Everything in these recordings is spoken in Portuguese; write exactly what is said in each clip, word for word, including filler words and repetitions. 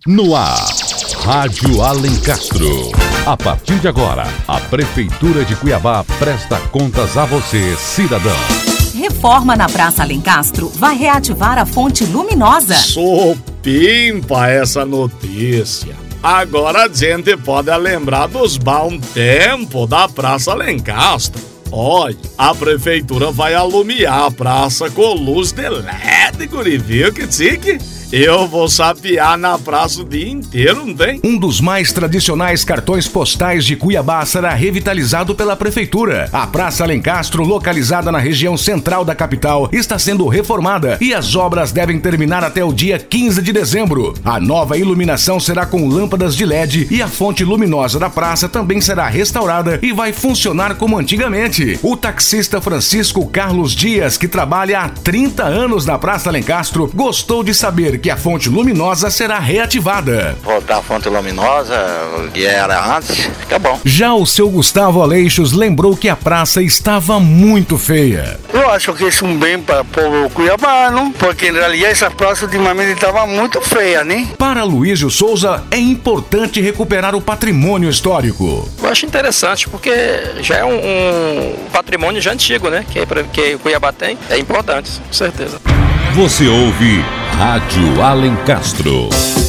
No ar, Rádio Alencastro. A partir de agora, a Prefeitura de Cuiabá presta contas a você, cidadão. Reforma na Praça Alencastro vai reativar a fonte luminosa. Supimpa essa notícia. Agora a gente pode lembrar dos bons tempos da Praça Alencastro. Olha, a prefeitura vai alumiar a praça com luz de L E D, guri, viu que tique? Eu vou sapear na praça o dia inteiro, não tem? Um dos mais tradicionais cartões postais de Cuiabá será revitalizado pela prefeitura. A Praça Alencastro, localizada na região central da capital, está sendo reformada e as obras devem terminar até o dia quinze de dezembro. A nova iluminação será com lâmpadas de L E D e a fonte luminosa da praça também será restaurada e vai funcionar como antigamente. O taxista Francisco Carlos Dias, que trabalha há trinta anos na Praça Alencastro, gostou de saber que a fonte luminosa será reativada. Voltar a fonte luminosa, que era antes, tá bom. Já o seu Gustavo Aleixos lembrou que a praça estava muito feia. Eu acho que isso é um bem para o povo cuiabano, porque em realidade essa praça ultimamente estava muito feia, né? Para Luísio Souza, é importante recuperar o patrimônio histórico. Eu acho interessante, porque já é um, um patrimônio já antigo, né? Que, que o Cuiabá tem, é importante, com certeza. Você ouve Rádio Alencastro.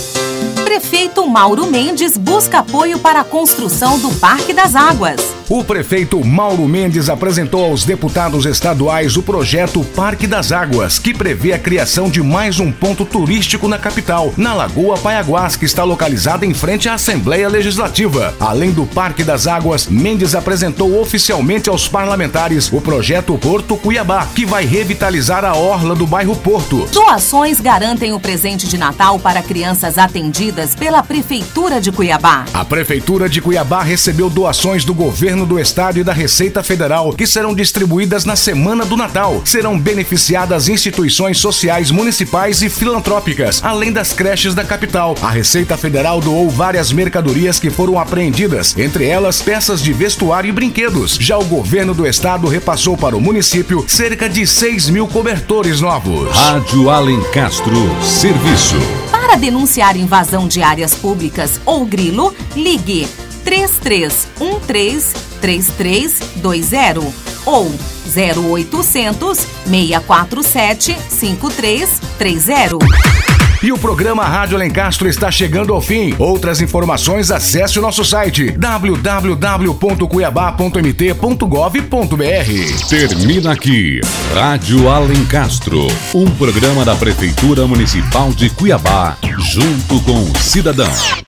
Prefeito Mauro Mendes busca apoio para a construção do Parque das Águas. O prefeito Mauro Mendes apresentou aos deputados estaduais o projeto Parque das Águas, que prevê a criação de mais um ponto turístico na capital, na Lagoa Paiaguás, que está localizada em frente à Assembleia Legislativa. Além do Parque das Águas, Mendes apresentou oficialmente aos parlamentares o projeto Porto Cuiabá, que vai revitalizar a orla do bairro Porto. Doações garantem o presente de Natal para crianças atendidas pela Prefeitura de Cuiabá. A Prefeitura de Cuiabá recebeu doações do governo do Estado e da Receita Federal, que serão distribuídas na Semana do Natal. Serão beneficiadas instituições sociais municipais e filantrópicas, além das creches da capital. A Receita Federal doou várias mercadorias que foram apreendidas, entre elas peças de vestuário e brinquedos. Já o governo do Estado repassou para o município cerca de seis mil cobertores novos. Rádio Alencastro, serviço. Para denunciar invasão de áreas públicas ou grilo, ligue três três um três, três três dois zero ou zero oitocentos, seis quatro sete, cinco três três zero. E o programa Rádio Alencastro está chegando ao fim. Outras informações, acesse o nosso site w w w ponto cuiabá ponto m t ponto gov ponto b r. Termina aqui Rádio Alencastro, um programa da Prefeitura Municipal de Cuiabá, junto com o cidadão.